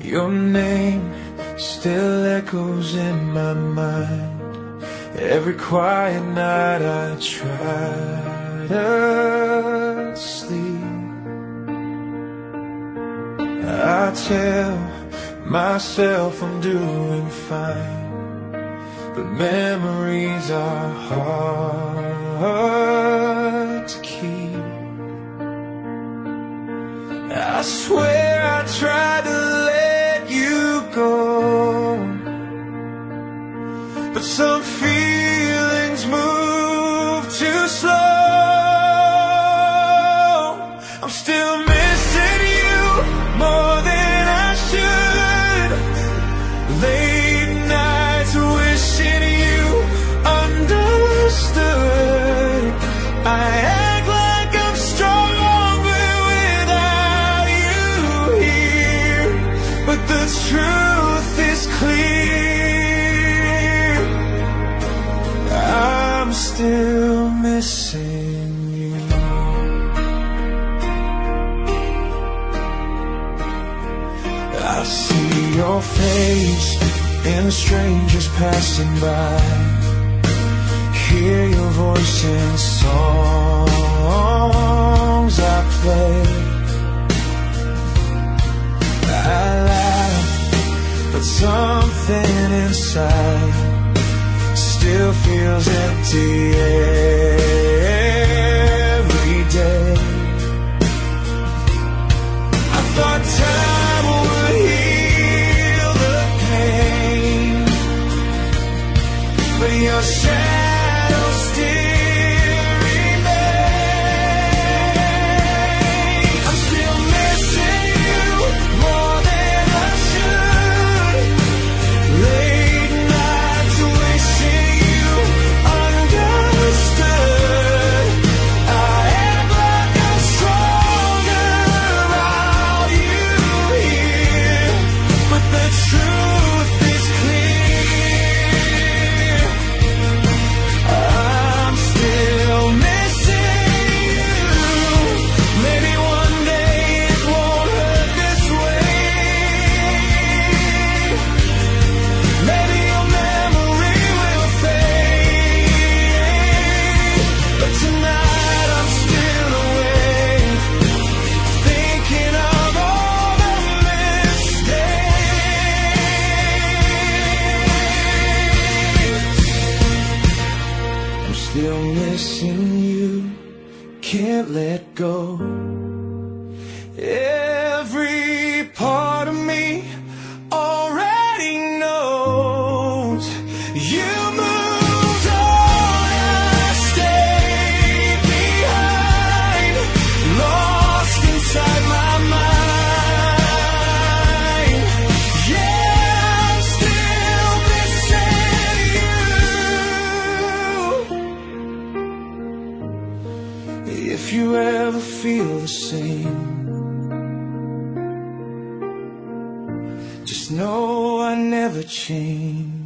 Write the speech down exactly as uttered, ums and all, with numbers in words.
Your name still echoes in my mind. Every quiet night I try to sleep. I tell myself I'm doing fine, but memories are hard to keep. I swear I tried to let you go, but some feelings move too slow. I'm still missing you more than I should. Late nights wishing you understood. I act like I'm stronger without you here, but the truth is clear. I'm still missing you. I see your face in strangers passing by, hear your voice in songs I play. I laugh, but something inside still feels empty every day. I thought time would heal the pain, but your shadow still remains. I'm still missing you more than I should. Late nights wishing you understood. I act like I'm stronger without you here, but the truth is clear. I'm still missing you. Maybe one day it won't hurt this way. Maybe your memory will fade, but tonight I'm still awake, thinking of all the mistakes. I'm still missing you, can't let go. Every part of me already knows you moved on, I stayed behind, lost inside my mind. Yeah, I'm still missing you. If you ever feel the same, just know I never change.